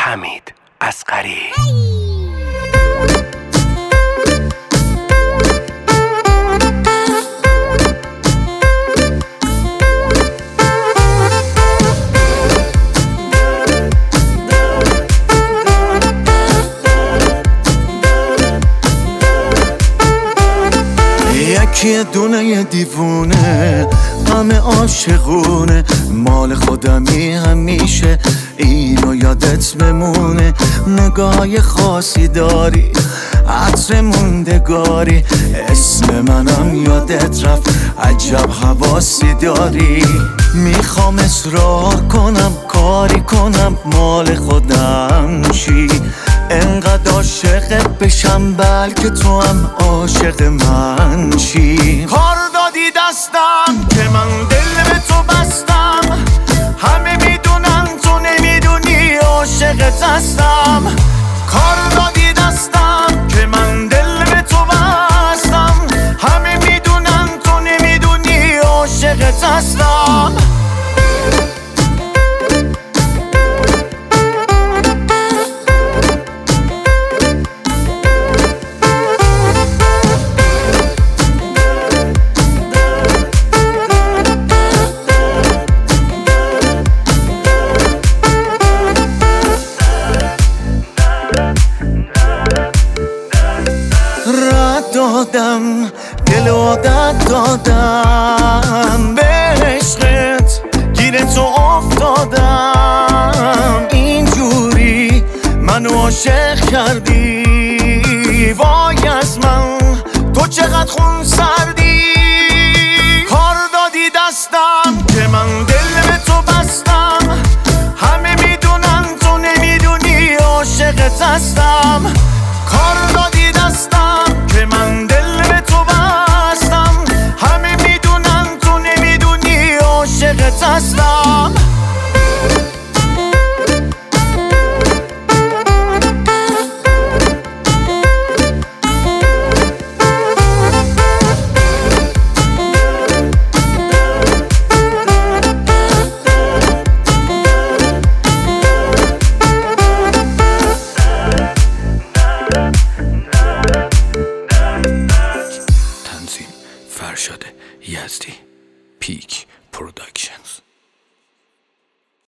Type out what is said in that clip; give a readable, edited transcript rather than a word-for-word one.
حمید اصغری. یکی دونه دیوونه همه عاشقونه، مال خودمی همیشه اینو یادت بمونه. نگاه خاصی داری، عطر موندگاری، اسم منم یادت رفت، عجب حواسی داری. میخوام اصرار کنم، کاری کنم مال خودم شی، انقدر عاشقت بشم بلکه تو هم عاشق من شی. کار دادی دستم که من دل به تو بستم، همه میدونن تو نمیدونی عاشقت هستم. کار دادی دستم که من دل به تو بستم، همه میدونن تو نمیدونی عاشقت هستم. دادم دل عادت دادم، به عشقت گیر تو افتادم. اینجوری منو عاشق کردی، وای از من تو چقدر خون سردی. کار دادی دستم که من دل به تو بستم، همه میدونن تو نمیدونی عاشقت هستم. کار دادی دستم که من دل به تو بستم، همه میدونن تو نمیدونی عاشقت هستم. فرشاد یزدی پیک.